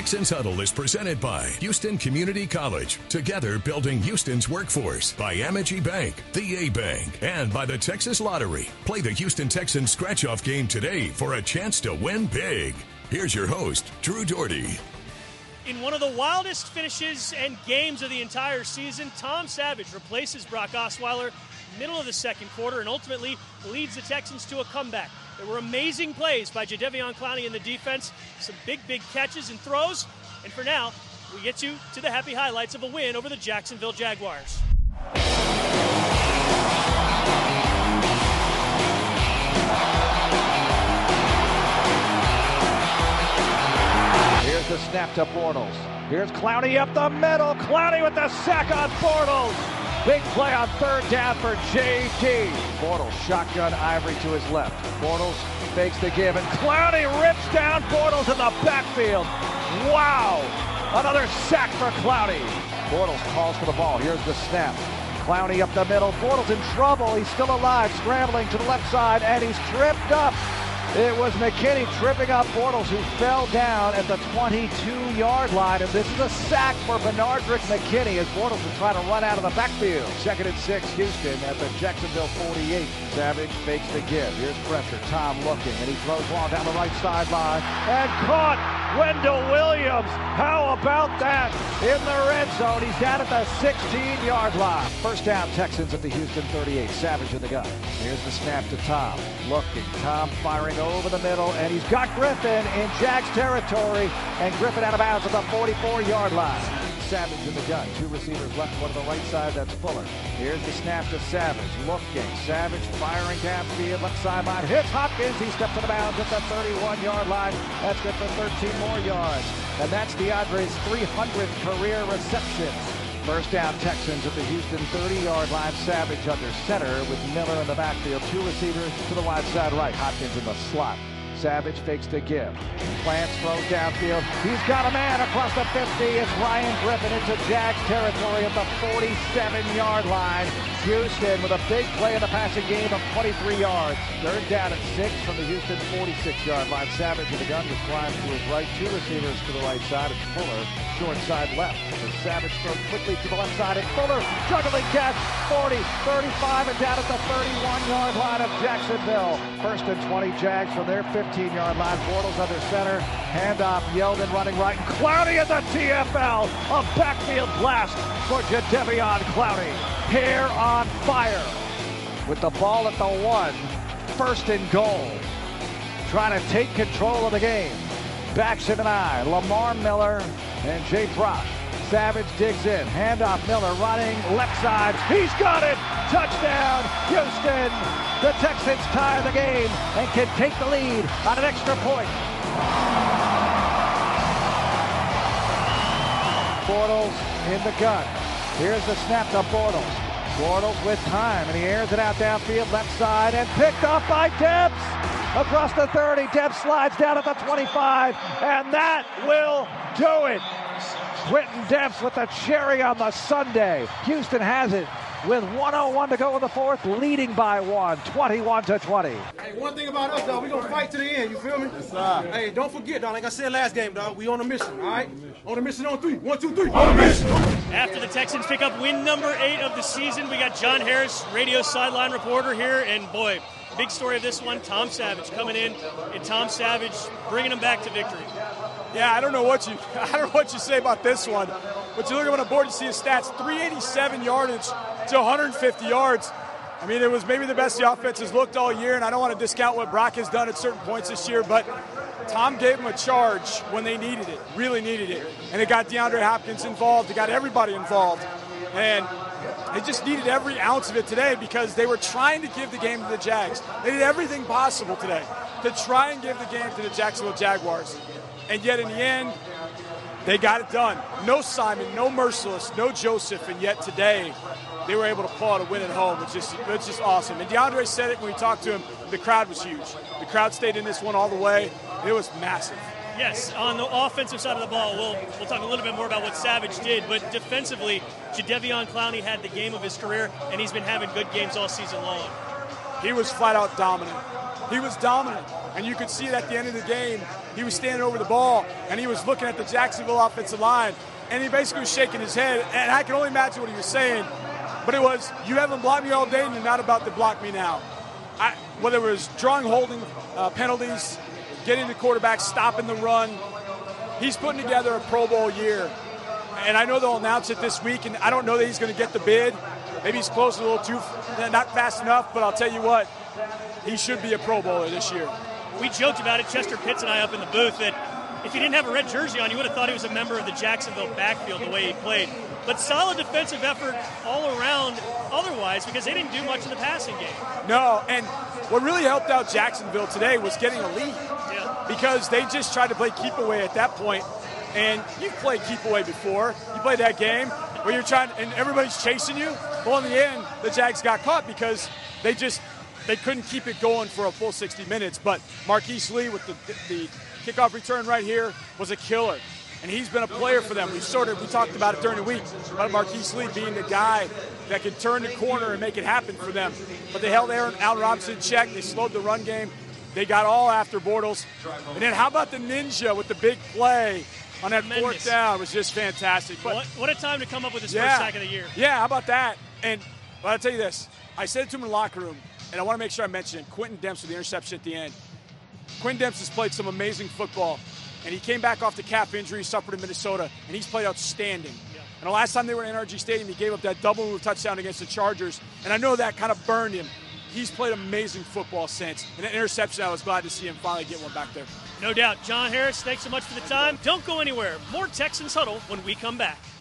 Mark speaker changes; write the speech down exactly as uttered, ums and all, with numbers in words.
Speaker 1: Texans Huddle is presented by Houston Community College. Together building Houston's workforce. By Amegy Bank, the A Bank, and by the Texas Lottery. Play the Houston Texans scratch-off game today for a chance to win big. Here's your host, Drew Doherty.
Speaker 2: In one of the wildest finishes and games of the entire season, Tom Savage replaces Brock Osweiler middle of the second quarter and ultimately leads the Texans to a comeback. There were amazing plays by Jadeveon Clowney in the defense, some big, big catches and throws, and for now, we get you to the happy highlights of a win over the Jacksonville Jaguars.
Speaker 3: Here's the snap to Bortles. Here's Clowney up the middle. Clowney with the sack on Bortles. Big play on third down for J T. Bortles shotgun Ivory to his left. Bortles fakes the give, and Clowney rips down Bortles in the backfield. Wow! Another sack for Clowney. Bortles calls for the ball. Here's the snap. Clowney up the middle. Bortles in trouble. He's still alive, scrambling to the left side, and he's tripped up. It was McKinney tripping up Bortles, who fell down at the twenty-two-yard line. And this is a sack for Benardrick McKinney as Bortles was trying to run out of the backfield. Second and six, Houston at the Jacksonville forty-eight. Savage fakes the give. Here's pressure. Tom looking, and he throws long down the right sideline. And caught Wendell Williams. How about that? In the red zone. He's down at the sixteen-yard line. First down, Texans at the Houston thirty-eight. Savage in the gun. Here's the snap to Tom. Looking. Tom firing over the middle, and he's got Griffin in Jags territory, and Griffin out of bounds at the forty-four-yard line. Savage in the gun. Two receivers left, one to the right side. That's Fuller. Here's the snap to Savage. Looking. Savage firing downfield, left sideline. Hits Hopkins. He steps out of bounds at the thirty-one-yard line. That's good for thirteen more yards. And that's DeAndre's three hundredth career reception. First down, Texans at the Houston thirty-yard line. Savage under center with Miller in the backfield. Two receivers to the wide side right. Hopkins in the slot. Savage fakes the give. Plants throws downfield. He's got a man across the fifty. It's Ryan Griffin into Jags territory at the forty-seven-yard line. Houston with a big play in the passing game of twenty-three yards. Third down at six from the Houston forty-six-yard line. Savage in the gun with Grimes to his right. Two receivers to the right side. It's Fuller, short side left. The Savage throws quickly to the left side. And Fuller juggling catch. forty, thirty-five, and down at the thirty-one-yard line of Jacksonville. First and twenty, Jags from their fifteen-yard line. Bortles under center. Handoff, Yeldon running right. And Clowney at the T F L. A backfield blast for Jadeveon Clowney. Hair on fire. With the ball at the one. First and goal. Trying to take control of the game. Backs in an eye. Lamar Miller and Jay Brock. Savage digs in. Handoff, Miller running left side. He's got it. Touchdown, Houston. The Texans tie the game and can take the lead on an extra point. Bortles in the gun. Here's the snap to Bortles. Bortles with time, and he airs it out downfield, left side, and picked up by Debs. Across the thirty, Debs slides down at the twenty-five, and that will do it. Quentin Debs with the cherry on the sundae. Houston has it with one oh one to go in the fourth, leading by one, twenty-one to twenty.
Speaker 4: Hey, one thing about us, dog, we gonna fight to the end, you feel me? Yes, sir. Hey, don't forget, dog, like I said last game, dog, we on a mission, all right? On a mission on three. One, two, three. On a mission.
Speaker 2: After the Texans pick up win number eight of the season, we got John Harris, radio sideline reporter here, and boy, big story of this one, Tom Savage coming in, and Tom Savage bringing them back to victory.
Speaker 5: Yeah, I don't know what you I don't know what you say about this one, but you look on the board, you see his stats: three eighty-seven yardage to one hundred fifty yards. I mean, it was maybe the best the offense has looked all year, and I don't want to discount what Brock has done at certain points this year, but Tom gave him a charge when they needed it, really needed it, and it got DeAndre Hopkins involved. It got everybody involved, and they just needed every ounce of it today because they were trying to give the game to the Jags. They did everything possible today to try and give the game to the Jacksonville Jaguars. And yet in the end, they got it done. No Simon, no Merciless, no Joseph, and yet today they were able to pull out a win at home. It's just, it's just awesome. And DeAndre said it when we talked to him, the crowd was huge. The crowd stayed in this one all the way. It was massive.
Speaker 2: Yes, on the offensive side of the ball, we'll we'll talk a little bit more about what Savage did, but defensively, Jadeveon Clowney had the game of his career, and he's been having good games all season long.
Speaker 5: He was flat out dominant. He was dominant. And you could see it at the end of the game. He was standing over the ball, and he was looking at the Jacksonville offensive line, and he basically was shaking his head. And I can only imagine what he was saying, but it was, you haven't blocked me all day, and you're not about to block me now. I, whether it was drawing holding uh, penalties, getting the quarterback, stopping the run, he's putting together a Pro Bowl year. And I know they'll announce it this week, and I don't know that he's going to get the bid. Maybe he's close a little too, not fast enough, but I'll tell you what, he should be a Pro Bowler this year.
Speaker 2: We joked about it, Chester Pitts and I up in the booth, that if he didn't have a red jersey on, you would have thought he was a member of the Jacksonville backfield the way he played. But solid defensive effort all around otherwise, because they didn't do much in the passing game.
Speaker 5: No, and what really helped out Jacksonville today was getting a lead.
Speaker 2: Yeah.
Speaker 5: Because they just tried to play keep away at that point. And you've played keep away before. You played that game where you're trying, and everybody's chasing you. Well, in the end, the Jags got caught because they just they couldn't keep it going for a full sixty minutes. But Marquise Lee with the, the kickoff return right here was a killer. And he's been a player for them. We sort of we talked about it during the week about Marquise Lee being the guy that could turn the corner and make it happen for them. But they held Aaron Allen Robinson in check. They slowed the run game. They got all after Bortles. And then how about the ninja with the big play on that
Speaker 2: Tremendous.
Speaker 5: fourth down? It was just fantastic. But
Speaker 2: What, what a time to come up with his
Speaker 5: yeah,
Speaker 2: first sack of the year.
Speaker 5: Yeah, how about that? And but I'll tell you this. I said it to him in the locker room, and I want to make sure I mention it. Quentin Demps with the interception at the end. Quentin Demps has played some amazing football, and he came back off the calf injury he suffered in Minnesota, and he's played outstanding.
Speaker 2: Yeah.
Speaker 5: And the last time they were in N R G Stadium, he gave up that double move touchdown against the Chargers, and I know that kind of burned him. He's played amazing football since. And that interception, I was glad to see him finally get one back there.
Speaker 2: No doubt. John Harris, thanks so much for the time. Don't go anywhere. More Texans Huddle when we come back.